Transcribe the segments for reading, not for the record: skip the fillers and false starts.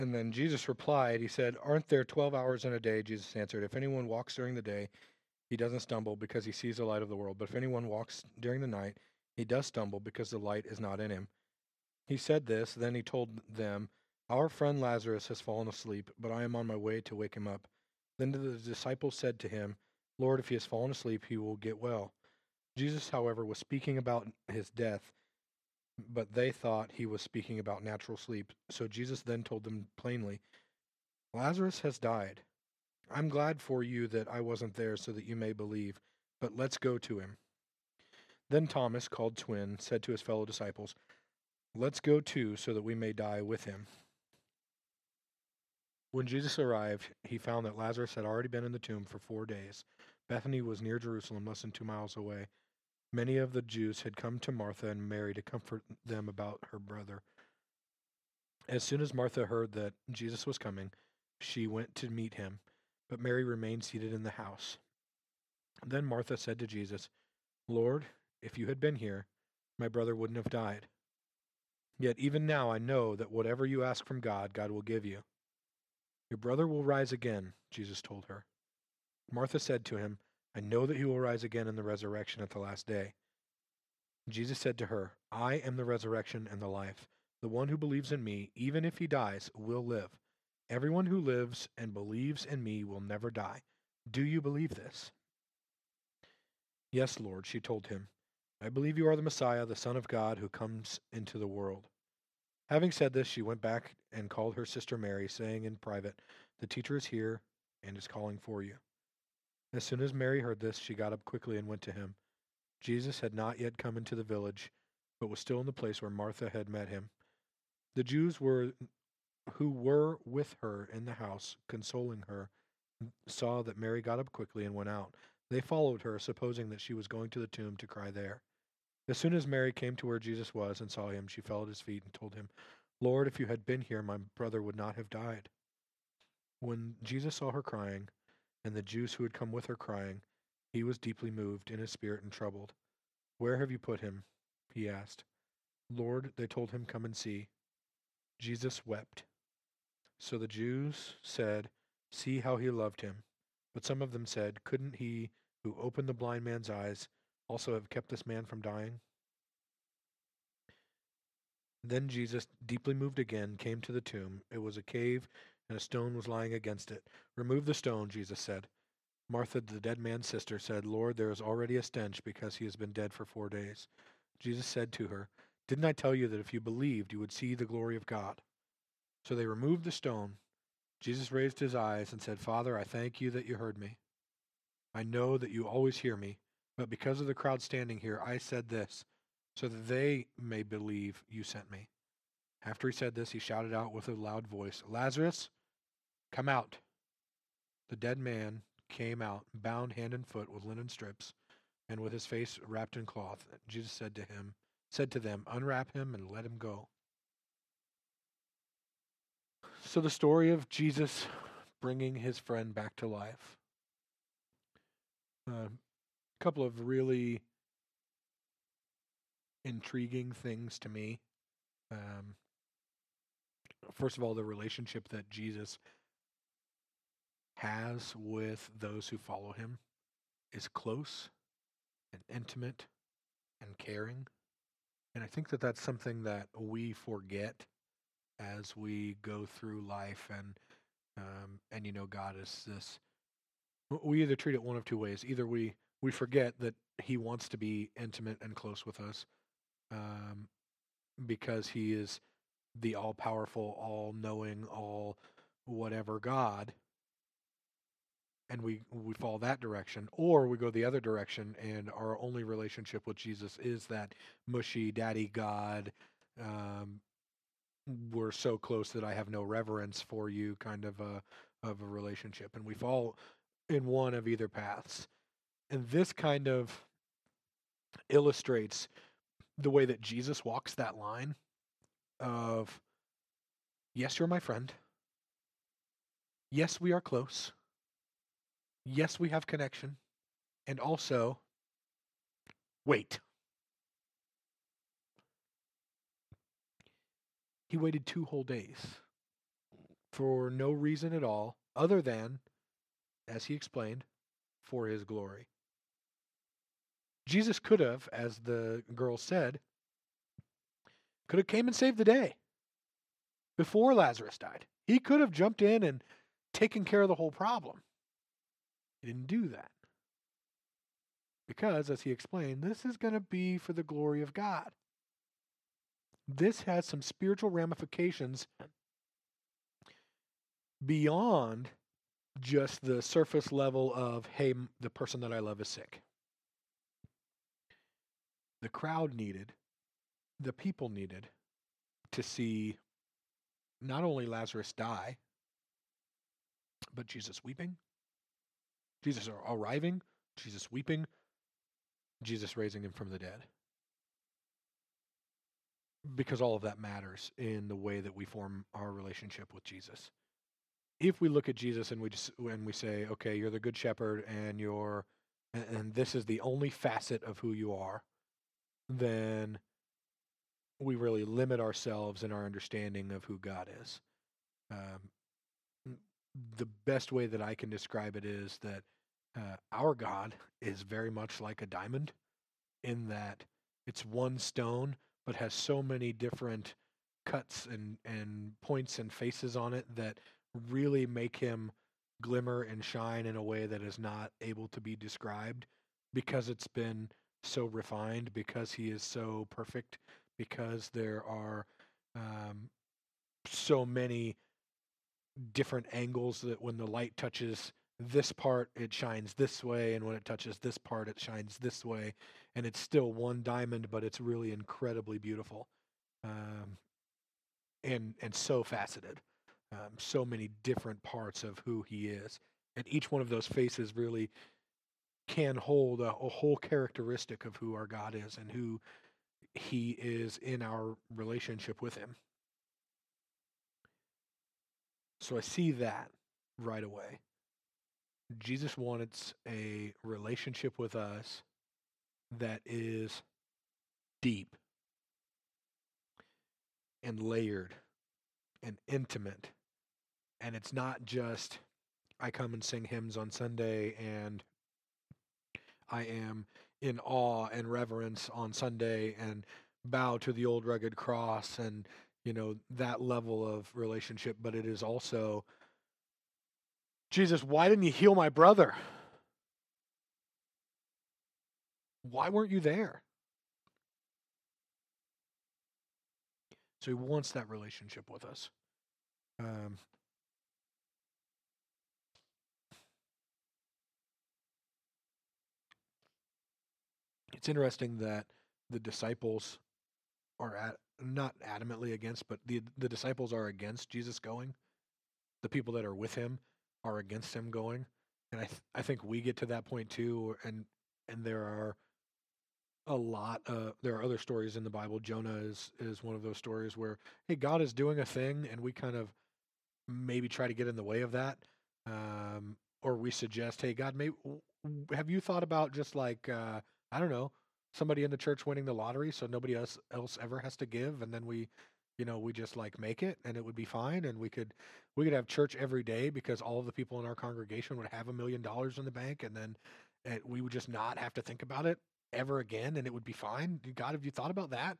And then Jesus replied, he said, "Aren't there 12 hours in a day?" Jesus answered, "If anyone walks during the day, he doesn't stumble because he sees the light of the world. But if anyone walks during the night, he does stumble because the light is not in him." He said this, then he told them, "Our friend Lazarus has fallen asleep, but I am on my way to wake him up." Then the disciples said to him, "Lord, if he has fallen asleep, he will get well." Jesus, however, was speaking about his death, but they thought he was speaking about natural sleep. So Jesus then told them plainly, "Lazarus has died. I'm glad for you that I wasn't there so that you may believe, but let's go to him." Then Thomas, called Twin, said to his fellow disciples, "Let's go too so that we may die with him." When Jesus arrived, he found that Lazarus had already been in the tomb for 4 days. Bethany was near Jerusalem, less than 2 miles away. Many of the Jews had come to Martha and Mary to comfort them about her brother. As soon as Martha heard that Jesus was coming, she went to meet him, but Mary remained seated in the house. Then Martha said to Jesus, "Lord, if you had been here, my brother wouldn't have died. Yet even now I know that whatever you ask from God, God will give you." "Your brother will rise again," Jesus told her. Martha said to him, "I know that he will rise again in the resurrection at the last day." Jesus said to her, "I am the resurrection and the life. The one who believes in me, even if he dies, will live. Everyone who lives and believes in me will never die. Do you believe this?" "Yes, Lord," she told him. "I believe you are the Messiah, the Son of God, who comes into the world." Having said this, she went back and called her sister Mary, saying in private, "The teacher is here and is calling for you." As soon as Mary heard this, she got up quickly and went to him. Jesus had not yet come into the village, but was still in the place where Martha had met him. The Jews who were with her in the house, consoling her, saw that Mary got up quickly and went out. They followed her, supposing that she was going to the tomb to cry there. As soon as Mary came to where Jesus was and saw him, she fell at his feet and told him, "Lord, if you had been here, my brother would not have died." When Jesus saw her crying, and the Jews who had come with her crying, he was deeply moved in his spirit and troubled. "Where have you put him?" he asked. "Lord," they told him, "come and see." Jesus wept. So the Jews said, "See how he loved him." But some of them said, "Couldn't he who opened the blind man's eyes also have kept this man from dying?" Then Jesus, deeply moved again, came to the tomb. It was a cave, and a stone was lying against it. "Remove the stone," Jesus said. Martha, the dead man's sister, said, "Lord, there is already a stench because he has been dead for 4 days." Jesus said to her, "Didn't I tell you that if you believed, you would see the glory of God?" So they removed the stone. Jesus raised his eyes and said, "Father, I thank you that you heard me. I know that you always hear me, but because of the crowd standing here, I said this, so that they may believe you sent me." After he said this, he shouted out with a loud voice, "Lazarus, come out." The dead man came out, bound hand and foot with linen strips, and with his face wrapped in cloth. Jesus said to them, "Unwrap him and let him go." So the story of Jesus bringing his friend back to life. A couple of really intriguing things to me. Um, First of all, the relationship that Jesus has with those who follow him is close and intimate and caring. And I think that that's something that we forget as we go through life. And God is this. We either treat it one of two ways. Either we forget that He wants to be intimate and close with us, um, because He is the all powerful, all knowing, all whatever God, and we follow that direction, or we go the other direction, and our only relationship with Jesus is that mushy daddy God. Um, we're so close that I have no reverence for you kind of a relationship, and we fall in one of either paths. And this kind of illustrates the way that Jesus walks that line of, yes, you're my friend. Yes, we are close. Yes, we have connection. And also, wait. He waited 2 whole days. for no reason at all, other than, as he explained, for his glory. Jesus could have, as the girl said, could have came and saved the day before Lazarus died. He could have jumped in and taken care of the whole problem. He didn't do that. Because, as he explained, this is going to be for the glory of God. This has some spiritual ramifications beyond just the surface level of, hey, the person that I love is sick. The crowd needed, the people needed to see not only Lazarus die, but Jesus weeping, Jesus arriving, Jesus weeping, Jesus raising him from the dead. Because all of that matters in the way that we form our relationship with Jesus. If we look at Jesus and we say, okay, you're the good shepherd and this is the only facet of who you are, then we really limit ourselves in our understanding of who God is. The best way that I can describe it is that our God is very much like a diamond, in that it's one stone but has so many different cuts and points and faces on it that really make him glimmer and shine in a way that is not able to be described, because it's been so refined, because he is so perfect, because there are so many different angles that when the light touches this part, it shines this way, and when it touches this part, it shines this way, and it's still one diamond, but it's really incredibly beautiful, and so faceted, so many different parts of who he is, and each one of those faces really can hold a whole characteristic of who our God is and who he is in our relationship with him. So I see that right away. Jesus wants a relationship with us that is deep and layered and intimate. And it's not just, I come and sing hymns on Sunday and I am in awe and reverence on Sunday and bow to the old rugged cross and, that level of relationship. But it is also, Jesus, why didn't you heal my brother? Why weren't you there? So he wants that relationship with us. It's interesting that the disciples are not adamantly against, but the disciples are against Jesus going. The people that are with him are against him going, and I think we get to that point too. And there are there are other stories in the Bible. Jonah is one of those stories where, hey, God is doing a thing, and we kind of maybe try to get in the way of that, or we suggest, hey, God, maybe have you thought about just like I don't know, somebody in the church winning the lottery, so nobody else ever has to give, and then we just like make it, and it would be fine, and we could have church every day because all of the people in our congregation would have $1 million in the bank, and then we would just not have to think about it ever again, and it would be fine. God, have you thought about that?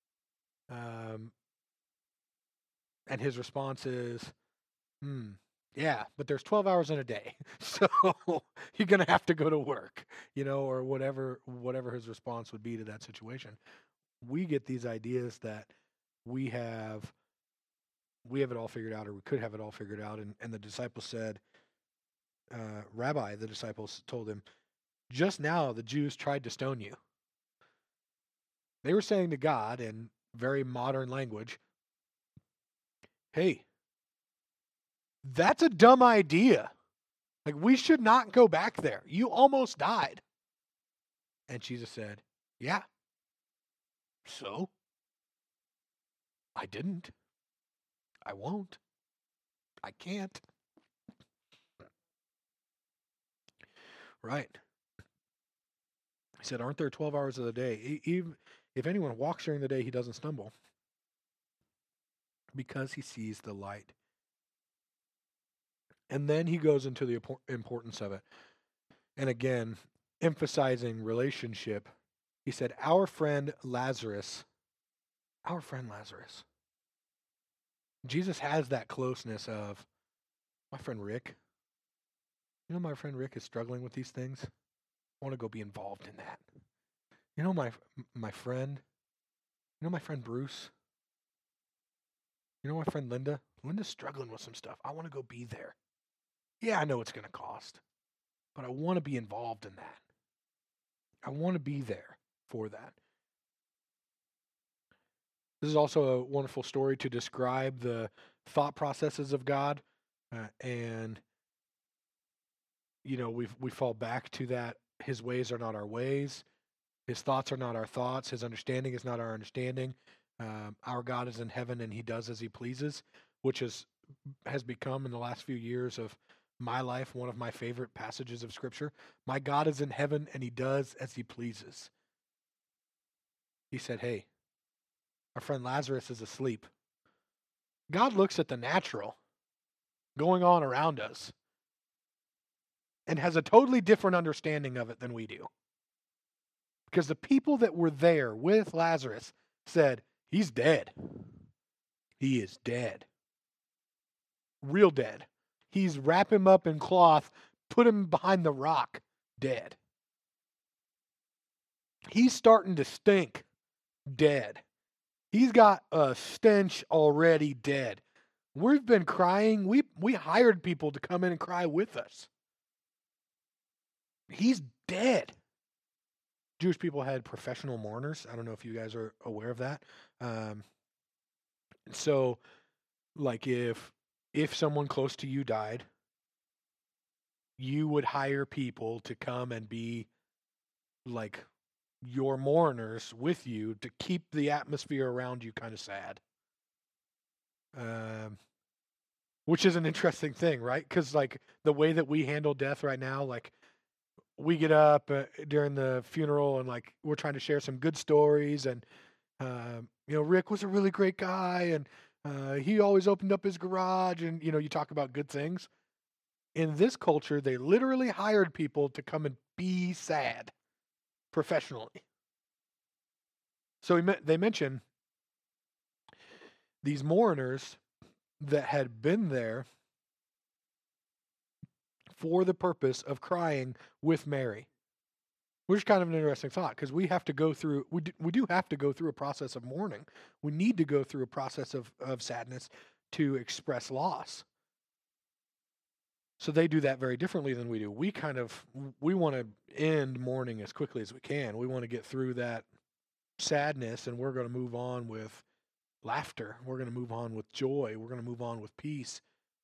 And his response is, yeah, but there's 12 hours in a day, so you're gonna have to go to work, or whatever his response would be to that situation. We get these ideas that we have it all figured out, or we could have it all figured out, and the disciples said, Rabbi, the disciples told him, just now the Jews tried to stone you. They were saying to God in very modern language, hey, that's a dumb idea. Like, we should not go back there. You almost died. And Jesus said, yeah. So? I didn't. I won't. I can't. Right. He said, aren't there 12 hours of the day? Even if anyone walks during the day, he doesn't stumble because he sees the light. And then he goes into the importance of it. And again, emphasizing relationship. He said, our friend Lazarus. Jesus has that closeness of my friend Rick. You know, my friend Rick is struggling with these things. I want to go be involved in that. You know, my friend. You know, my friend Bruce. You know, my friend Linda. Linda's struggling with some stuff. I want to go be there. Yeah, I know it's going to cost, but I want to be involved in that. I want to be there for that. This is also a wonderful story to describe the thought processes of God, and you know we fall back to that. His ways are not our ways. His thoughts are not our thoughts. His understanding is not our understanding. Our God is in heaven and He does as He pleases, which has become in the last few years of my life one of my favorite passages of Scripture. My God is in heaven and He does as He pleases. He said, "Hey, our friend Lazarus is asleep." God looks at the natural going on around us and has a totally different understanding of it than we do. Because the people that were there with Lazarus said, he's dead. He is dead. Real dead. He's wrap him up in cloth, put him behind the rock, dead. He's starting to stink, dead. He's got a stench already, dead. We've been crying. We hired people to come in and cry with us. He's dead. Jewish people had professional mourners. I don't know if you guys are aware of that. So, like, if someone close to you died, you would hire people to come and be like your mourners with you to keep the atmosphere around you kind of sad. Which is an interesting thing, right? Because like the way that we handle death right now, like we get up during the funeral and like we're trying to share some good stories, and you know, Rick was a really great guy, and he always opened up his garage, and you know, you talk about good things. In this culture, they literally hired people to come and be sad professionally. So they mention these mourners that had been there for the purpose of crying with Mary, which is kind of an interesting thought because we have to go through, we do have to go through a process of mourning. We need to go through a process of sadness to express loss. So they do that very differently than we do. We want to end mourning as quickly as we can. We want to get through that sadness, and we're going to move on with laughter. We're going to move on with joy. We're going to move on with peace.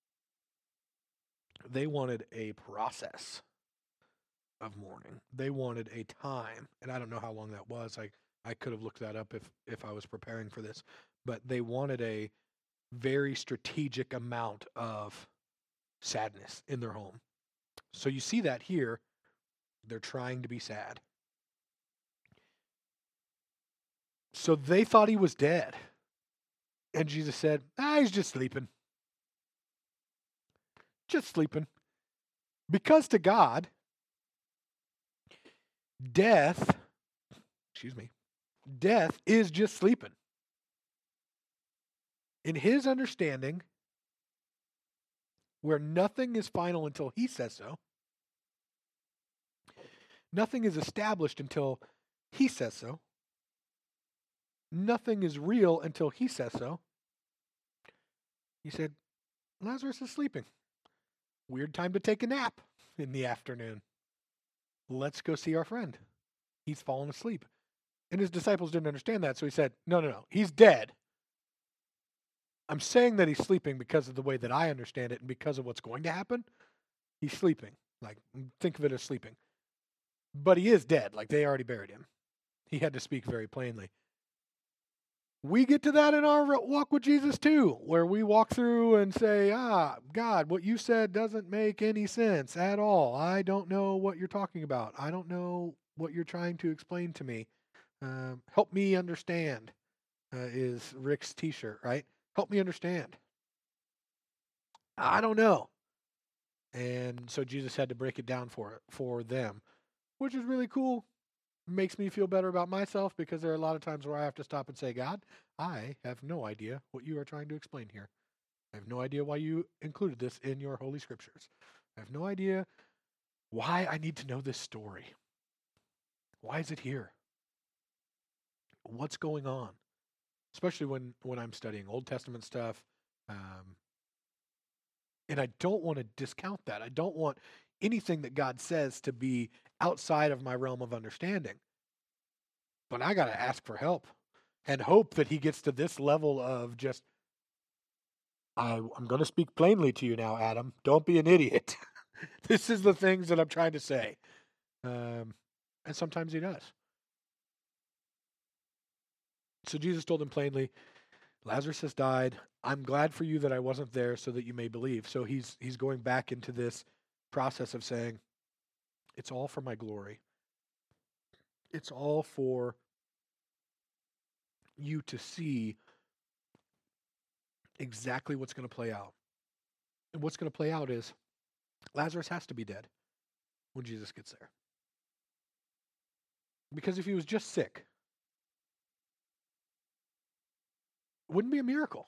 They wanted a process of mourning. They wanted a time, and I don't know how long that was. I could have looked that up if I was preparing for this, but they wanted a very strategic amount of sadness in their home. So you see that here. They're trying to be sad. So they thought he was dead. And Jesus said, he's just sleeping. Just sleeping. Because to God, death is just sleeping. In His understanding, where nothing is final until He says so, nothing is established until He says so, nothing is real until He says so. He said, Lazarus is sleeping. Weird time to take a nap in the afternoon. Let's go see our friend. He's fallen asleep. And His disciples didn't understand that, so He said, no, he's dead. I'm saying that he's sleeping because of the way that I understand it and because of what's going to happen. He's sleeping. Like, think of it as sleeping. But he is dead. Like, they already buried him. He had to speak very plainly. We get to that in our walk with Jesus too, where we walk through and say, God, what you said doesn't make any sense at all. I don't know what you're talking about. I don't know what you're trying to explain to me. Help me understand, is Rick's t-shirt, right? Help me understand. I don't know. And so Jesus had to break it down for them, which is really cool. Makes me feel better about myself because there are a lot of times where I have to stop and say, God, I have no idea what you are trying to explain here. I have no idea why you included this in your holy scriptures. I have no idea why I need to know this story. Why is it here? What's going on? Especially when I'm studying Old Testament stuff. Um, and I don't want to discount that. I don't want anything that God says to be outside of my realm of understanding. But I got to ask for help and hope that he gets to this level of just, I'm going to speak plainly to you now, Adam. Don't be an idiot. This is the things that I'm trying to say. And sometimes he does. So Jesus told him plainly, Lazarus has died. I'm glad for you that I wasn't there so that you may believe. So he's going back into this process of saying, it's all for my glory. It's all for you to see exactly what's going to play out. And what's going to play out is Lazarus has to be dead when Jesus gets there. Because if he was just sick, it wouldn't be a miracle.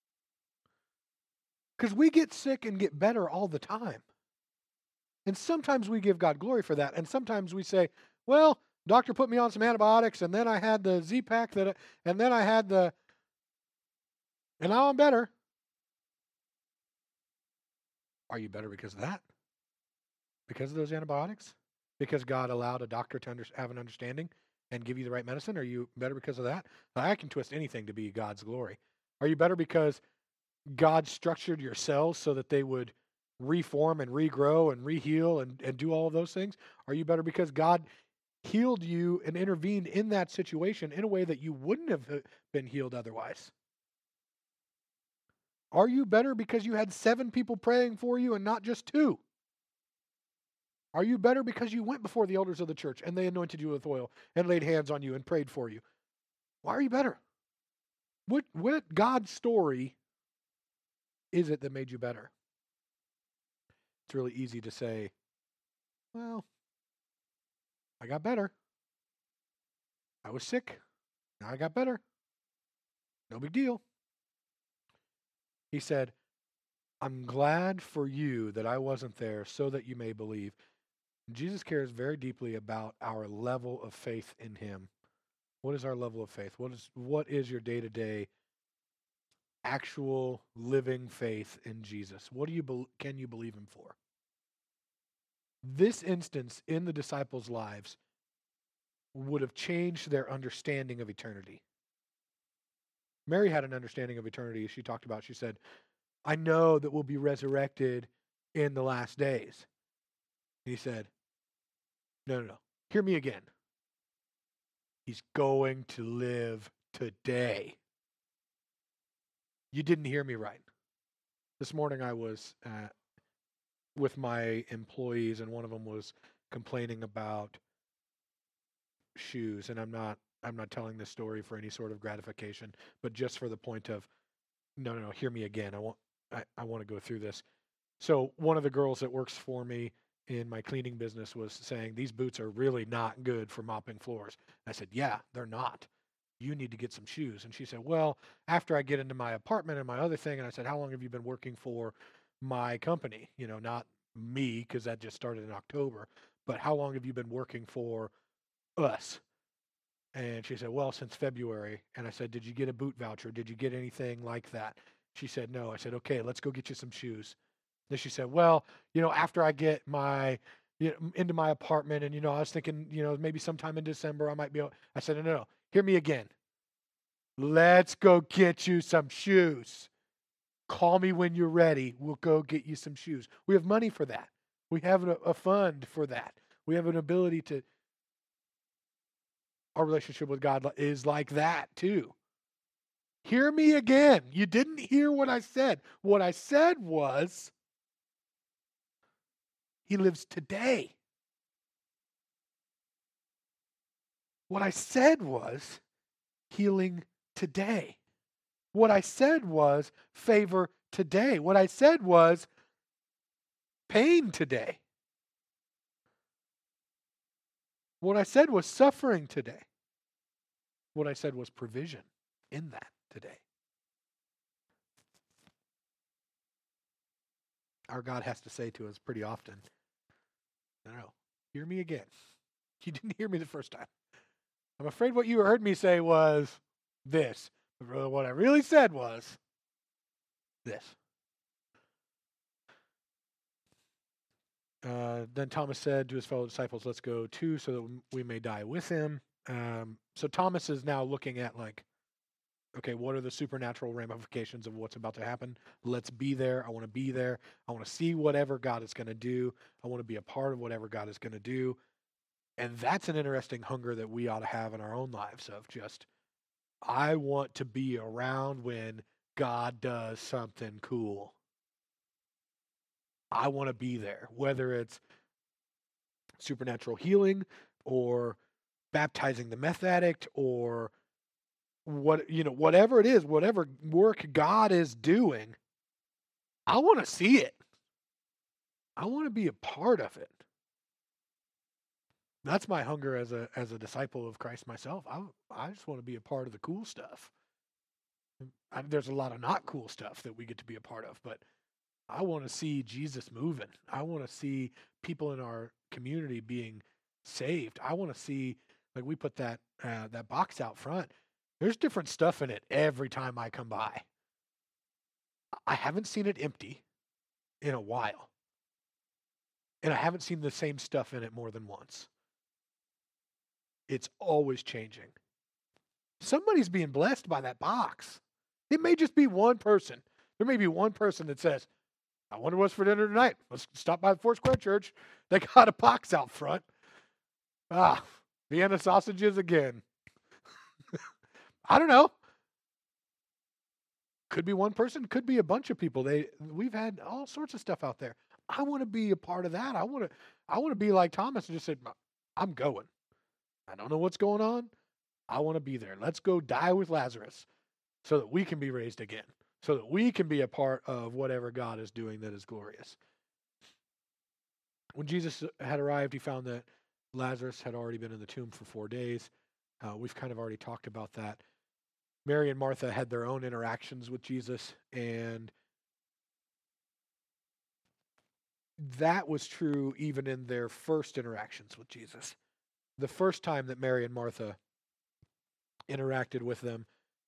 Because we get sick and get better all the time. And sometimes we give God glory for that. And sometimes we say, well, doctor put me on some antibiotics, and then I had the Z-Pack, and then I had and now I'm better. Are you better because of that? Because of those antibiotics? Because God allowed a doctor to have an understanding and give you the right medicine? Are you better because of that? I can twist anything to be God's glory. Are you better because God structured your cells so that they would reform and regrow and reheal and do all of those things? Are you better because God healed you and intervened in that situation in a way that you wouldn't have been healed otherwise? Are you better because you had 7 people praying for you and not just 2? Are you better because you went before the elders of the church and they anointed you with oil and laid hands on you and prayed for you? Why are you better? What God's story is it that made you better? It's really easy to say, well, I got better. I was sick. Now I got better. No big deal. He said, I'm glad for you that I wasn't there so that you may believe. Jesus cares very deeply about our level of faith in him. What is our level of faith? What is your day-to-day actual living faith in Jesus? What do you can you believe him for? This instance in the disciples' lives would have changed their understanding of eternity. Mary had an understanding of eternity. She talked about, she said, I know that we'll be resurrected in the last days. He said, no. Hear me again. He's going to live today. You didn't hear me right. This morning I was with my employees, and one of them was complaining about shoes. And I'm not telling this story for any sort of gratification, but just for the point of, no, hear me again. I want to go through this. So one of the girls that works for me in my cleaning business was saying, these boots are really not good for mopping floors. I said, yeah, they're not. You need to get some shoes. And she said, well, after I get into my apartment and my other thing. And I said, how long have you been working for my company? You know, not me, because that just started in October, but how long have you been working for us? And she said, well, since February. And I said, did you get a boot voucher? Did you get anything like that? She said, no. I said, okay, let's go get you some shoes. Then she said, well, after I get into my apartment, and, I was thinking, maybe sometime in December I might be able. I said, no. Hear me again. Let's go get you some shoes. Call me when you're ready. We'll go get you some shoes. We have money for that. We have a fund for that. We have an ability to. Our relationship with God is like that too. Hear me again. You didn't hear what I said. What I said was, he lives today. What I said was healing today. What I said was favor today. What I said was pain today. What I said was suffering today. What I said was provision in that today. Our God has to say to us pretty often, no, hear me again. You didn't hear me the first time. I'm afraid what you heard me say was this. But what I really said was this. Then Thomas said to his fellow disciples, let's go too, so that we may die with him. So Thomas is now looking at like, okay, what are the supernatural ramifications of what's about to happen? Let's be there. I want to be there. I want to see whatever God is going to do. I want to be a part of whatever God is going to do. And that's an interesting hunger that we ought to have in our own lives of just, I want to be around when God does something cool. I want to be there, whether it's supernatural healing or baptizing the meth addict or whatever it is, whatever work God is doing. I want to see it. I want to be a part of it. That's my hunger as a disciple of Christ myself. I just want to be a part of the cool stuff. There's a lot of not cool stuff that we get to be a part of, but I want to see Jesus moving. I want to see people in our community being saved. I want to see, like we put that box out front. There's different stuff in it every time I come by. I haven't seen it empty in a while. And I haven't seen the same stuff in it more than once. It's always changing. Somebody's being blessed by that box. It may just be one person. There may be one person that says, I wonder what's for dinner tonight. Let's stop by the Foursquare Church. They got a box out front. Vienna sausages again. I don't know. Could be one person, could be a bunch of people. We've had all sorts of stuff out there. I want to be a part of that. I want to be like Thomas and just say, I'm going. I don't know what's going on. I want to be there. Let's go die with Lazarus so that we can be raised again, so that we can be a part of whatever God is doing that is glorious. When Jesus had arrived, he found that Lazarus had already been in the tomb for 4 days. We've kind of already talked about that. Mary and Martha had their own interactions with Jesus, and that was true even in their first interactions with Jesus. The first time that Mary and Martha interacted with them,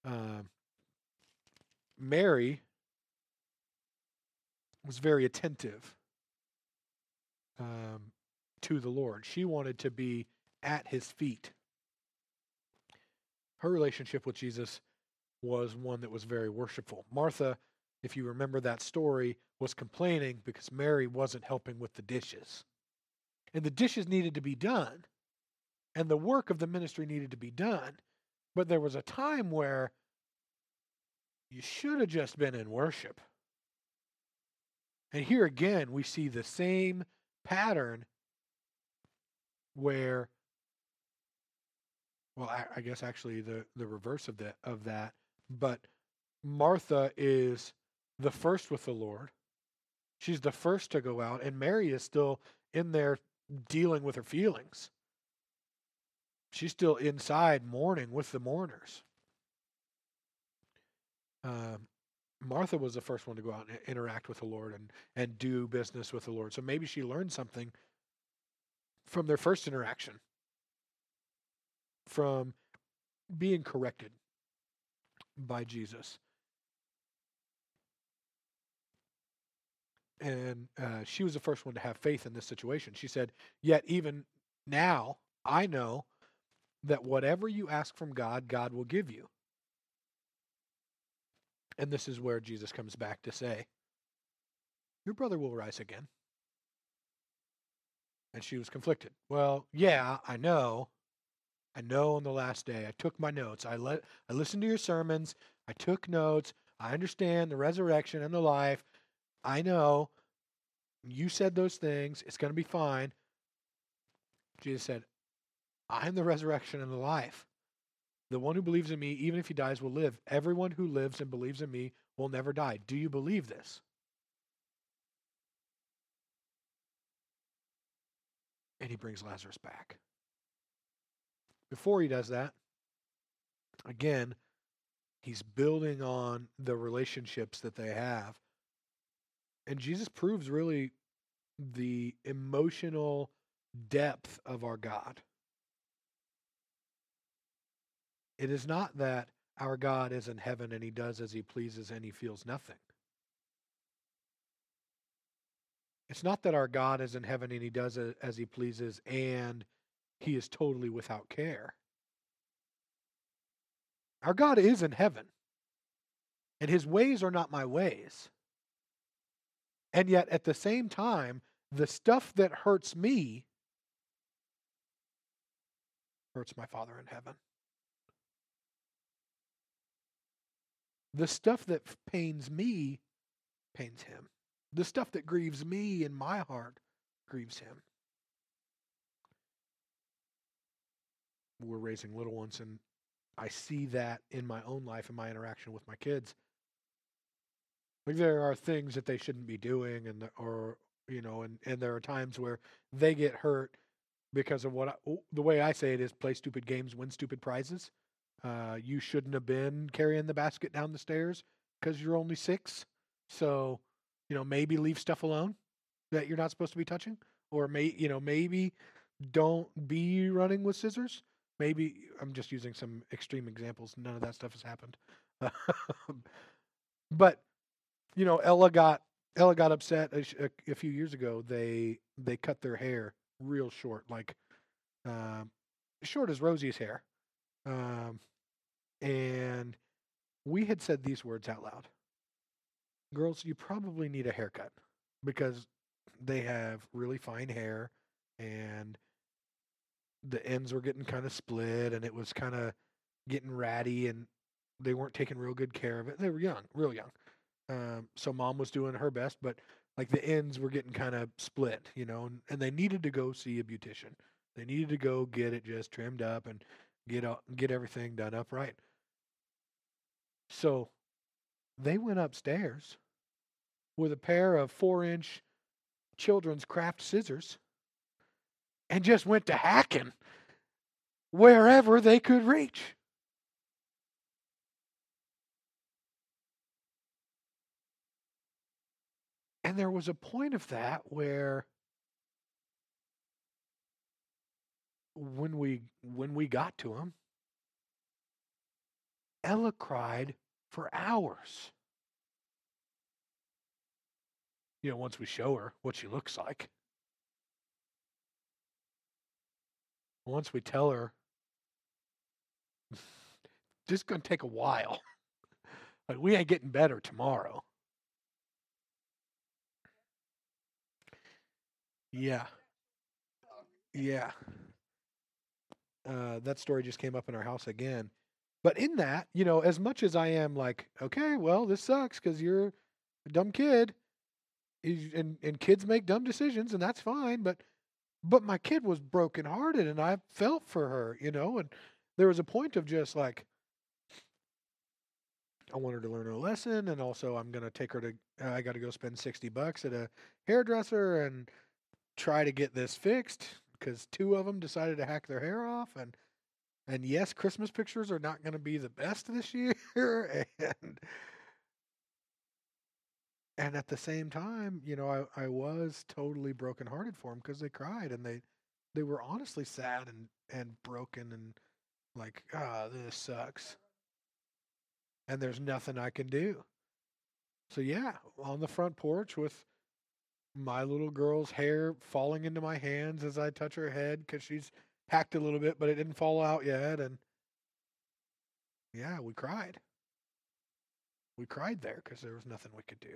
Mary was very attentive to the Lord. She wanted to be at his feet. Her relationship with Jesus was one that was very worshipful. Martha, if you remember that story, was complaining because Mary wasn't helping with the dishes. And the dishes needed to be done. And the work of the ministry needed to be done. But there was a time where you should have just been in worship. And here again, we see the same pattern where, well, I guess actually the reverse of that. But Martha is the first with the Lord. She's the first to go out, and Mary is still in there dealing with her feelings. She's still inside mourning with the mourners. Martha was the first one to go out and interact with the Lord and do business with the Lord. So maybe she learned something from their first interaction, from being corrected by Jesus. And she was the first one to have faith in this situation. She said, yet even now, I know that whatever you ask from God, God will give you. And this is where Jesus comes back to say, your brother will rise again. And she was conflicted. Well, yeah, I know. I know on the last day. I took my notes. I listened to your sermons. I took notes. I understand the resurrection and the life. I know. You said those things. It's going to be fine. Jesus said, I am the resurrection and the life. The one who believes in me, even if he dies, will live. Everyone who lives and believes in me will never die. Do you believe this? and he brings Lazarus back. Before he does that, again, he's building on the relationships that they have. And Jesus proves really the emotional depth of our God. It is not that our God is in heaven and he does as he pleases and he feels nothing. It's not that our God is in heaven and he does as he pleases and he is totally without care. Our God is in heaven, and his ways are not my ways. And yet, at the same time, the stuff that hurts me hurts my Father in heaven. The stuff that pains me pains him. The stuff that grieves me in my heart grieves him. We're raising little ones, and I see that in my own life and my interaction with my kids. Like, there are things that they shouldn't be doing, and there are times where they get hurt because of the way I say it is play stupid games, win stupid prizes. You shouldn't have been carrying the basket down the stairs because you're only 6. So, maybe leave stuff alone that you're not supposed to be touching, or maybe don't be running with scissors. Maybe I'm just using some extreme examples. None of that stuff has happened. But Ella got upset a few years ago. They cut their hair real short, like short as Rosie's hair. And we had said these words out loud. Girls, you probably need a haircut because they have really fine hair and the ends were getting kind of split and it was kind of getting ratty and they weren't taking real good care of it. They were young, real young. So mom was doing her best, but like the ends were getting kind of split, and they needed to go see a beautician. They needed to go get it just trimmed up and get everything done up right. So they went upstairs with a pair of 4-inch children's craft scissors and just went to hacking wherever they could reach. And there was a point of that where when we got to him, Ella cried for hours. Once we show her what she looks like. Once we tell her, this is going to take a while. Like, we ain't getting better tomorrow. Yeah. Yeah. That story just came up in our house again. But in that, as much as I am like, okay, well, this sucks because you're a dumb kid, and kids make dumb decisions, and that's fine. But my kid was brokenhearted, and I felt for her, and there was a point of just like, I want her to learn a lesson, and also I'm gonna take her to. I got to go spend $60 at a hairdresser and try to get this fixed because 2 of them decided to hack their hair off, and yes, Christmas pictures are not going to be the best this year, and at the same time, I was totally brokenhearted for them because they cried and they were honestly sad and broken and like, this sucks, and there's nothing I can do. So yeah, on the front porch with my little girl's hair falling into my hands as I touch her head because she's hacked a little bit, but it didn't fall out yet. And yeah, we cried. We cried there because there was nothing we could do.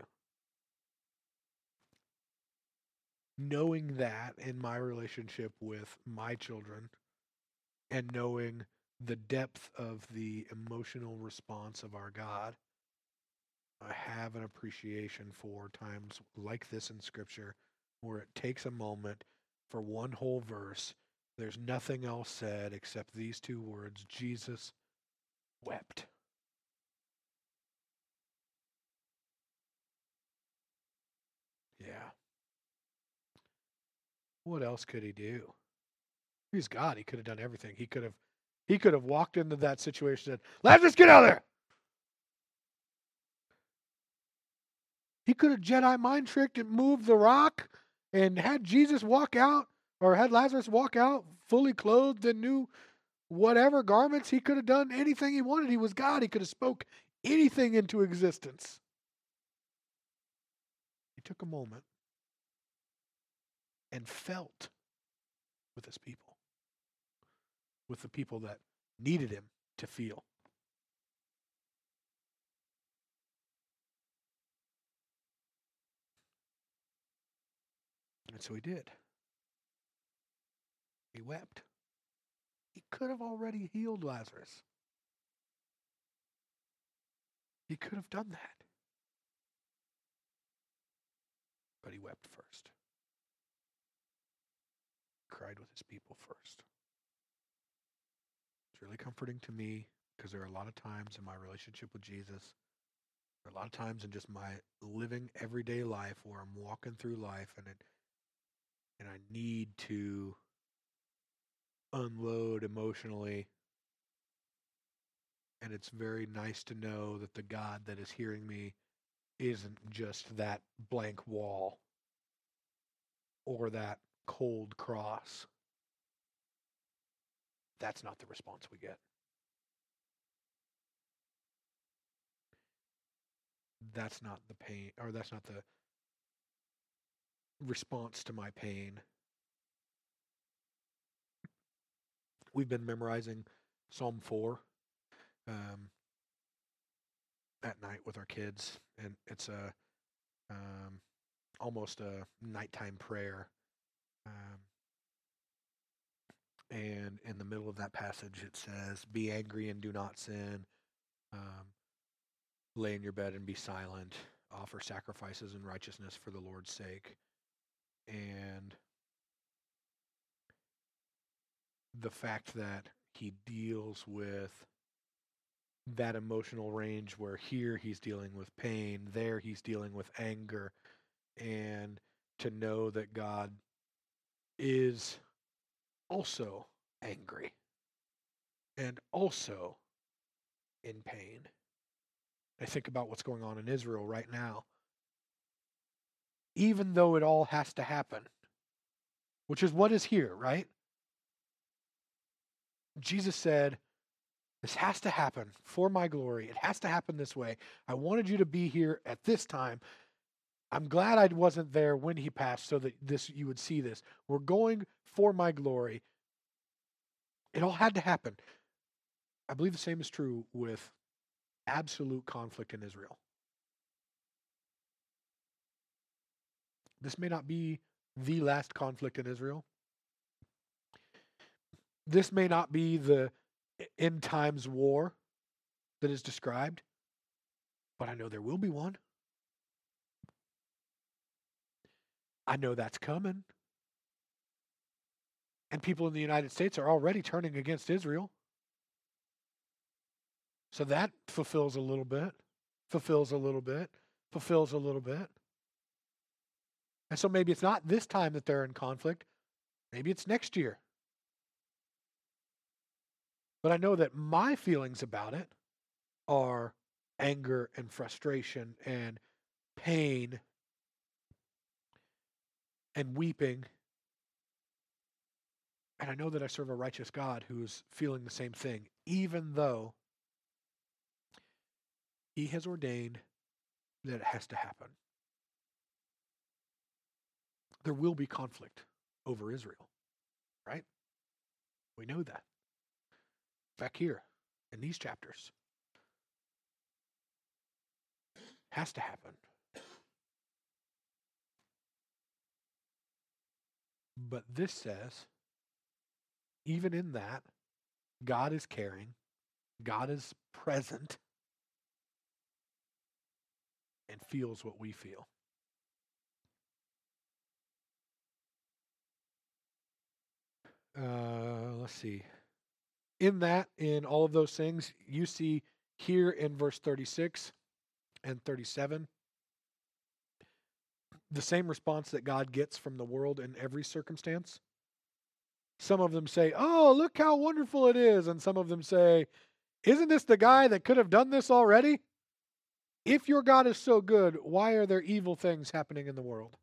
Knowing that in my relationship with my children and knowing the depth of the emotional response of our God, I have an appreciation for times like this in Scripture where it takes a moment for one whole verse. There's nothing else said except these 2 words: Jesus wept. Yeah. What else could he do? He's God. He could have done everything. He could have walked into that situation and said, Lazarus, get out of there. He could have Jedi mind tricked and moved the rock and had Jesus walk out, or had Lazarus walk out fully clothed in new whatever garments. He could have done anything he wanted. He was God. He could have spoke anything into existence. He took a moment and felt with his people, with the people that needed him to feel. And so he did. He wept. He could have already healed Lazarus. He could have done that. But he wept first. Cried with his people first. It's really comforting to me because there are a lot of times in my relationship with Jesus, there are a lot of times in just my living everyday life where I'm walking through life and I need to unload emotionally. And it's very nice to know that the God that is hearing me isn't just that blank wall or that cold cross. That's not the response we get. That's not the pain, or that's not the response to my pain. We've been memorizing Psalm 4 at night with our kids, and it's almost a nighttime prayer. And in the middle of that passage, it says, "Be angry and do not sin. Lay in your bed and be silent. Offer sacrifices in righteousness for the Lord's sake." And the fact that he deals with that emotional range where here he's dealing with pain, there he's dealing with anger, and to know that God is also angry and also in pain. I think about what's going on in Israel right now. Even though it all has to happen, which is what is here, right? Jesus said, this has to happen for my glory. It has to happen this way. I wanted you to be here at this time. I'm glad I wasn't there when he passed so that you would see this. We're going for my glory. It all had to happen. I believe the same is true with absolute conflict in Israel. This may not be the last conflict in Israel. This may not be the end times war that is described, but I know there will be one. I know that's coming. And people in the United States are already turning against Israel. So that fulfills a little bit. And so maybe it's not this time that they're in conflict. Maybe it's next year. But I know that my feelings about it are anger and frustration and pain and weeping. And I know that I serve a righteous God who is feeling the same thing, even though he has ordained that it has to happen. There will be conflict over Israel, right? We know that. Back here in these chapters. Has to happen. But this says, even in that, God is caring, God is present, and feels what we feel. Let's see. In all of those things, you see here in verse 36 and 37, the same response that God gets from the world in every circumstance. Some of them say, "Oh, look how wonderful it is." And some of them say, "Isn't this the guy that could have done this already?" If your God is so good, why are there evil things happening in the world?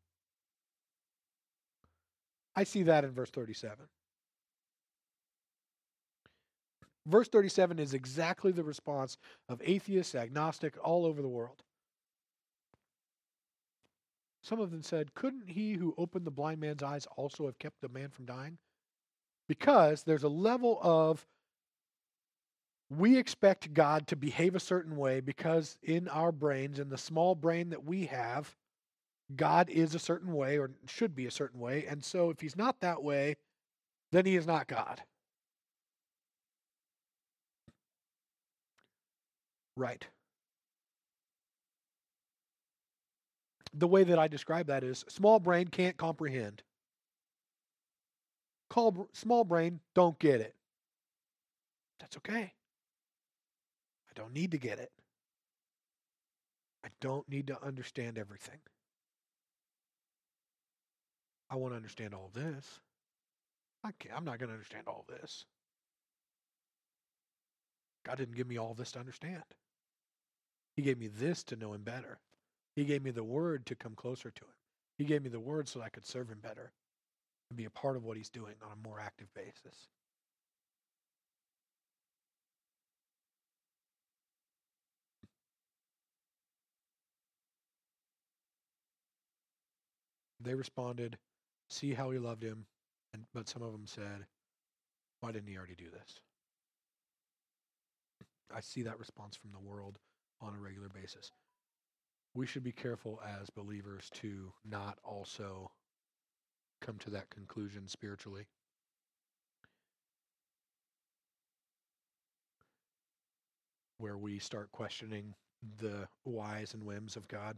I see that in verse 37. Verse 37 is exactly the response of atheists, agnostic, all over the world. Some of them said, "Couldn't he who opened the blind man's eyes also have kept the man from dying?" Because there's a level of, we expect God to behave a certain way because in our brains, in the small brain that we have, God is a certain way or should be a certain way. And so if he's not that way, then he is not God. Right. The way that I describe that is small brain can't comprehend. Small brain don't get it. That's okay. I don't need to get it. I don't need to understand everything. I want to understand all of this. I'm not going to understand all of this. God didn't give me all of this to understand. He gave me this to know him better. He gave me the word to come closer to him. He gave me the word so that I could serve him better and be a part of what he's doing on a more active basis. They responded, "See how he loved him." But some of them said, "Why didn't he already do this?" I see that response from the world on a regular basis. We should be careful as believers to not also come to that conclusion spiritually. Where we start questioning the whys and whims of God.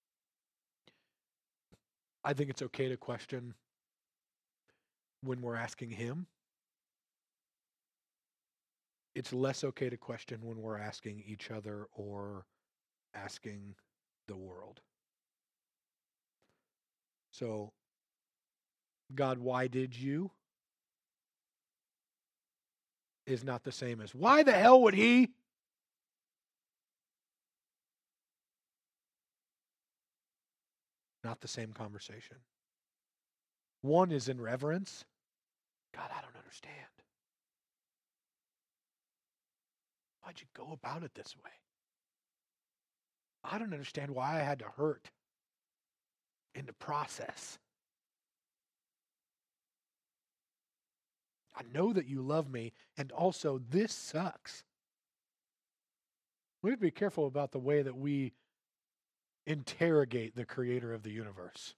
I think it's okay to question when we're asking him. It's less okay to question when we're asking each other or asking the world. So, God, why did you? Is not the same as, why the hell would he? Not the same conversation. One is in reverence. God, I don't understand. Why'd you go about it this way? I don't understand why I had to hurt in the process. I know that you love me, and also this sucks. We have to be careful about the way that we interrogate the creator of the universe.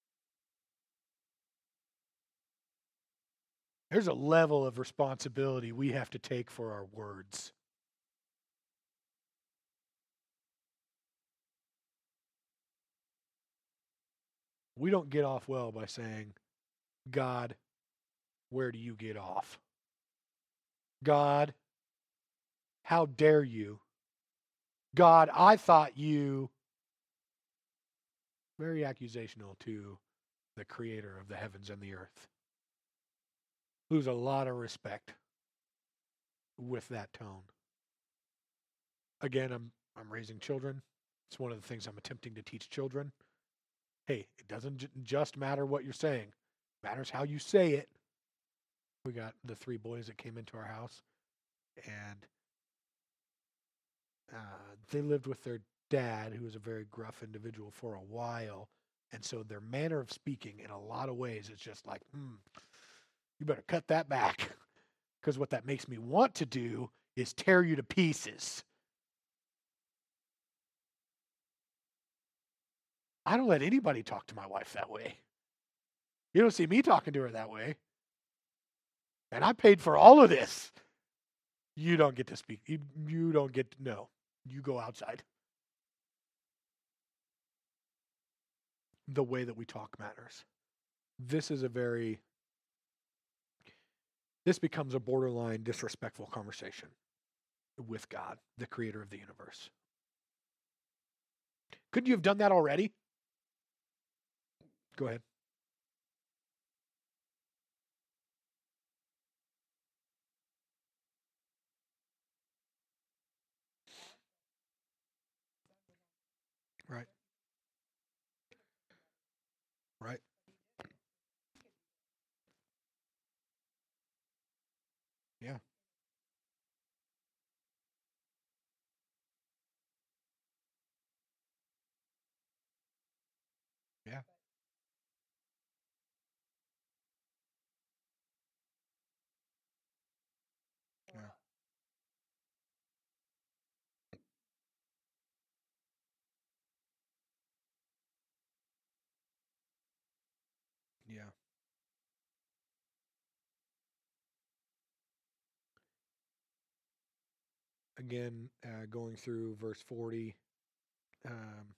There's a level of responsibility we have to take for our words. We don't get off well by saying, God, where do you get off? God, how dare you? God, I thought you. Very accusational to the creator of the heavens and the earth. Lose a lot of respect with that tone. Again, I'm raising children. It's one of the things I'm attempting to teach children. Hey, it doesn't just matter what you're saying. It matters how you say it. We got the 3 boys that came into our house, and they lived with their dad, who was a very gruff individual, for a while. And so their manner of speaking, in a lot of ways, is just like, you better cut that back. Because what that makes me want to do is tear you to pieces. I don't let anybody talk to my wife that way. You don't see me talking to her that way. And I paid for all of this. You don't get to speak. You don't get to know. You go outside. The way that we talk matters. This becomes a borderline disrespectful conversation with God, the creator of the universe. Couldn't you have done that already? Go ahead. Right. Right. Yeah. Yeah. Yeah. Yeah. Again, going through verse 40, um,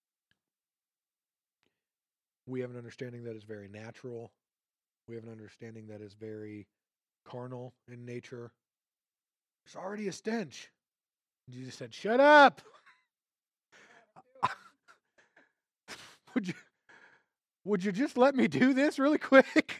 we have an understanding that is very natural. We have an understanding that is very carnal in nature. There's already a stench. Jesus said, "Shut up! would you would you just let me do this really quick?"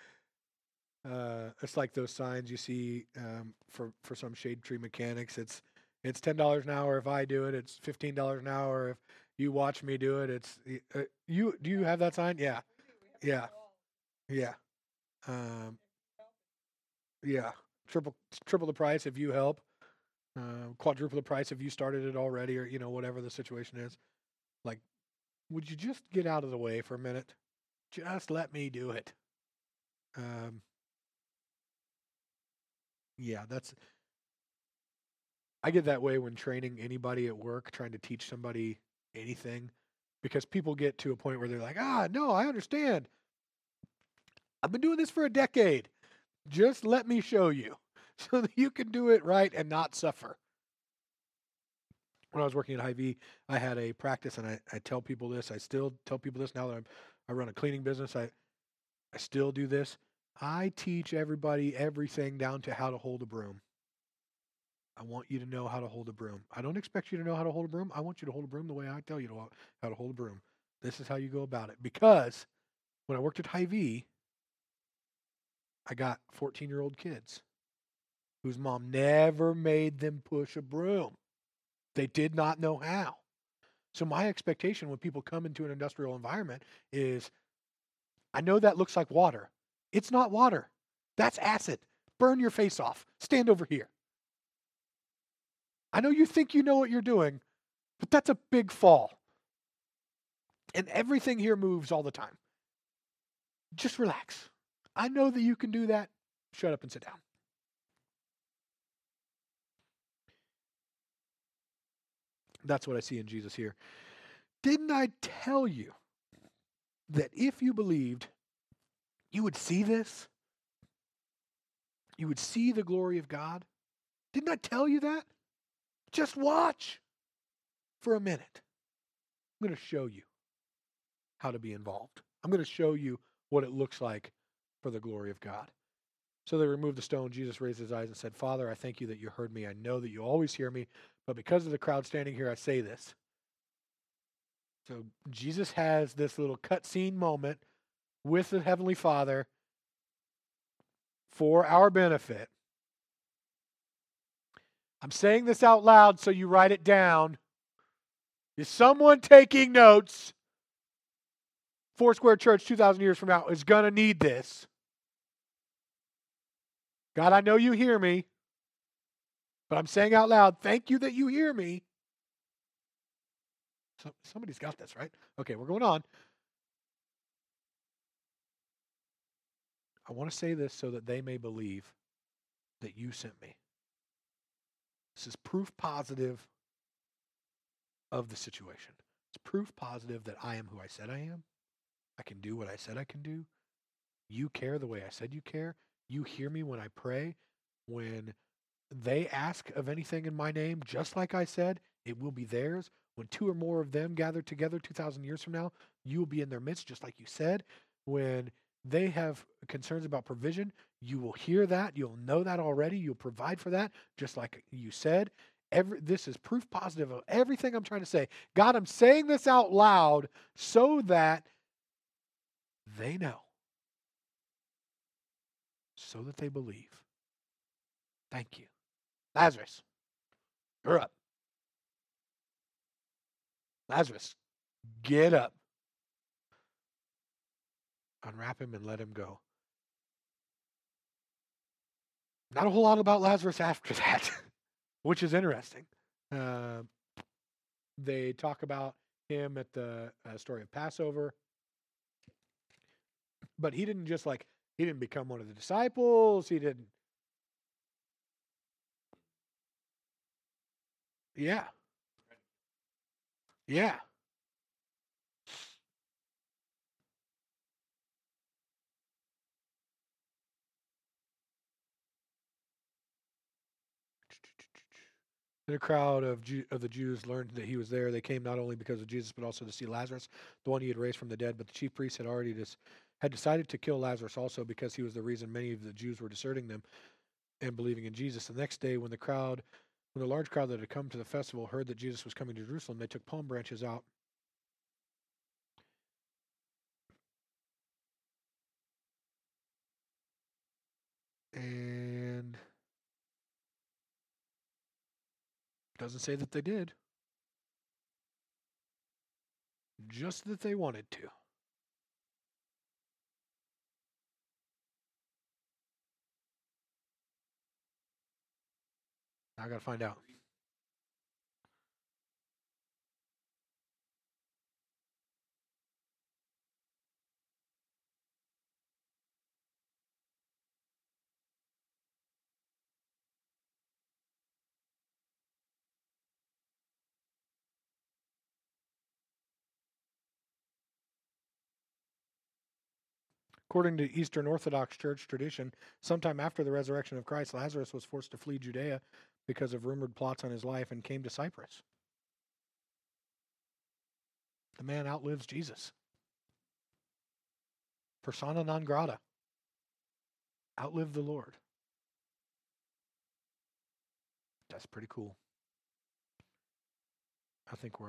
It's like those signs you see for some shade tree mechanics. It's $10 an hour if I do it. It's $15 an hour if you watch me do it. It's you. Do you have that sign? Yeah, yeah, yeah, um, yeah. Triple triple the price if you help. Quadruple the price if you started it already, or whatever the situation is. Like, would you just get out of the way for a minute? Just let me do it. Um, yeah, that's I get that way when training anybody at work, trying to teach somebody anything, because people get to a point where they're like, no, I understand. I've been doing this for a decade. Just let me show you so that you can do it right and not suffer. When I was working at Hy-Vee, I had a practice, and I tell people this. I still tell people this now that I run a cleaning business. I still do this. I teach everybody everything down to how to hold a broom. I want you to know how to hold a broom. I don't expect you to know how to hold a broom. I want you to hold a broom the way I tell you how to hold a broom. This is how you go about it. Because when I worked at Hy-Vee, I got 14-year-old kids whose mom never made them push a broom. They did not know how. So my expectation when people come into an industrial environment is, I know that looks like water. It's not water. That's acid. Burn your face off. Stand over here. I know you think you know what you're doing, but that's a big fall. And everything here moves all the time. Just relax. I know that you can do that. Shut up and sit down. That's what I see in Jesus here. Didn't I tell you that if you believed, you would see this? You would see the glory of God? Didn't I tell you that? Just watch for a minute. I'm going to show you how to be involved. I'm going to show you what it looks like for the glory of God. So they removed the stone. Jesus raised his eyes and said, "Father, I thank you that you heard me. I know that you always hear me, but because of the crowd standing here, I say this." So Jesus has this little cutscene moment with the Heavenly Father for our benefit. I'm saying this out loud so you write it down. Is someone taking notes? Foursquare Church 2,000 years from now is going to need this. God, I know you hear me, but I'm saying out loud, thank you that you hear me. So, somebody's got this, right? Okay, we're going on. I want to say this so that they may believe that you sent me. This is proof positive of the situation. It's proof positive that I am who I said I am. I can do what I said I can do. You care the way I said you care. You hear me when I pray. When they ask of anything in my name, just like I said, it will be theirs. When two or more of them gather together 2,000 years from now, you will be in their midst, just like you said. When they have concerns about provision, you will hear that. You'll know that already. You'll provide for that, just like you said. This is proof positive of everything I'm trying to say. God, I'm saying this out loud so that they know, so that they believe. Thank you. Lazarus, you're up. Lazarus, get up. Unwrap him and let him go. Not a whole lot about Lazarus after that, which is interesting. Uh, they talk about him at the story of Passover, but he didn't just he didn't become one of the disciples. He didn't. Yeah. Yeah. And a crowd of the Jews learned that he was there. They came not only because of Jesus, but also to see Lazarus, the one he had raised from the dead. But the chief priests had decided to kill Lazarus also because he was the reason many of the Jews were deserting them and believing in Jesus. The next day, when the large crowd that had come to the festival heard that Jesus was coming to Jerusalem, they took palm branches out and doesn't say that they did, just that they wanted to. I got to find out. According to Eastern Orthodox Church tradition, sometime after the resurrection of Christ, Lazarus was forced to flee Judea because of rumored plots on his life and came to Cyprus. The man outlives Jesus. Persona non grata. Outlive the Lord. That's pretty cool. I think we're